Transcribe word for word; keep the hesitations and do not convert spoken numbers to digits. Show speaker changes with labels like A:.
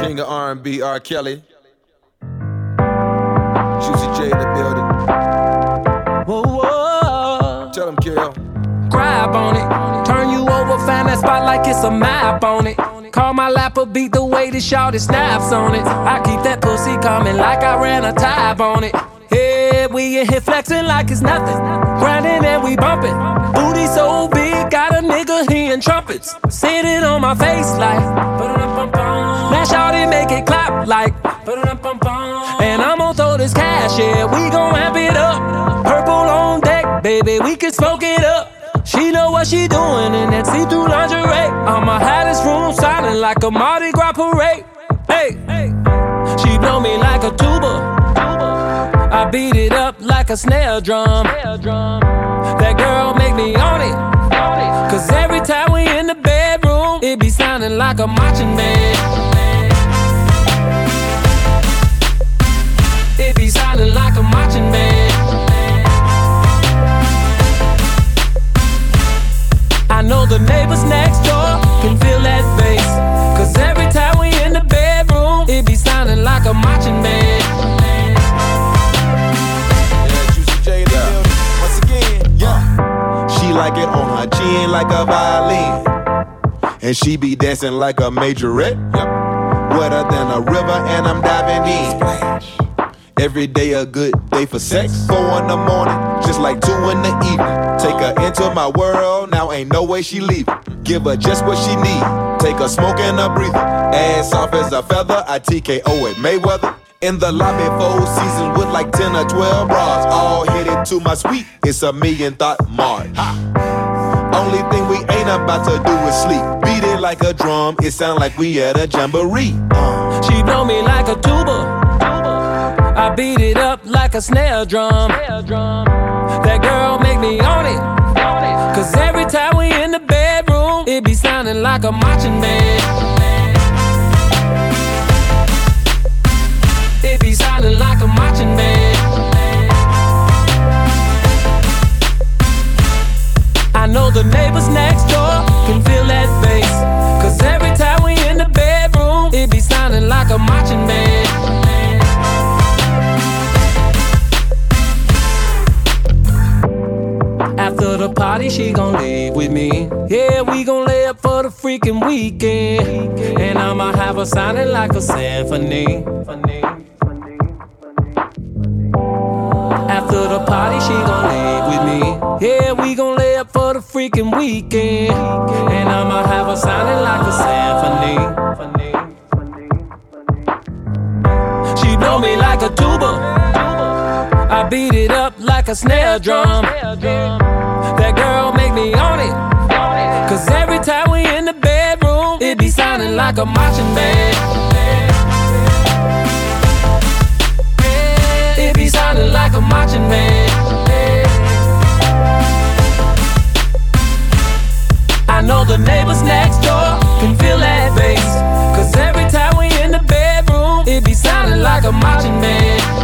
A: King of R and B, R. Kelly. Juicy J in the building.
B: Whoa, whoa.
A: Tell him, Kel.
B: Grab on it. Turn you over, find that spot like it's a map on it. Call my lapper, beat the way the shawty snaps on it. I keep that pussy coming like I ran a tab on it. Yeah, we in here flexing like it's nothing. Grinding and we bumping. Booty so big, got a nigga hearing trumpets. Sitting on my face like now shawty make it clap like. And I'm gon' throw this cash, yeah, we gon' amp it up. Purple on deck, baby, we can smoke it up. She know what she doing in that see-through lingerie. I'm a hottest room, silent like a Mardi Gras parade. Hey, she blow me like a tuba. I beat it up like a snare drum. That girl make me own it. Cause every time we in the bedroom, it be sounding like a marching band. It be sounding like a marching band. I know the neighbors next door can feel that bass. Cause every time we in the bedroom, it be sounding like a marching band.
A: Yeah, Juicy J in the building. Once again, yeah.
C: She like it on her chin like a violin. And she be dancing like a majorette.
A: Yep.
C: Wetter than a river and I'm diving in.
A: Splash.
C: Every day a good day for sex. Four in the morning, just like two in the evening. Take her into my world, now ain't no way she leaving. Give her just what she need. Take her smoking a breather. Ass soft as a feather, I T K O at Mayweather. In the lobby four seasons with like ten or twelve bras. All headed to my suite, it's a million thought march. Ha. Only thing we ain't about to do is sleep. Beat it like a drum, it sound like we at a jamboree. uh.
B: She blow me like a tuba. I beat it up like a snare drum. That girl make me own it. Cause every time we in the bedroom, it be sounding like a marching band. It be sounding like a marching band. I know the neighbors next door can feel that bass. Cause every time we in the bedroom, it be sounding like a marching band. After the party, she gon' leave with me. Yeah, we gon' lay up for the freaking weekend. And I'ma have her sounding like a symphony. After the party, she gon' leave with me. Yeah, we gon' lay up for the freaking weekend. And I'ma have her sounding like a symphony. She blow me like a tuba. I beat it up like a snare drum. That girl make me own it. Cause every time we in the bedroom, it be sounding like a marching band. It be sounding like a marching band. I know the neighbors next door can feel that bass. Cause every time we in the bedroom, it be sounding like a marching band.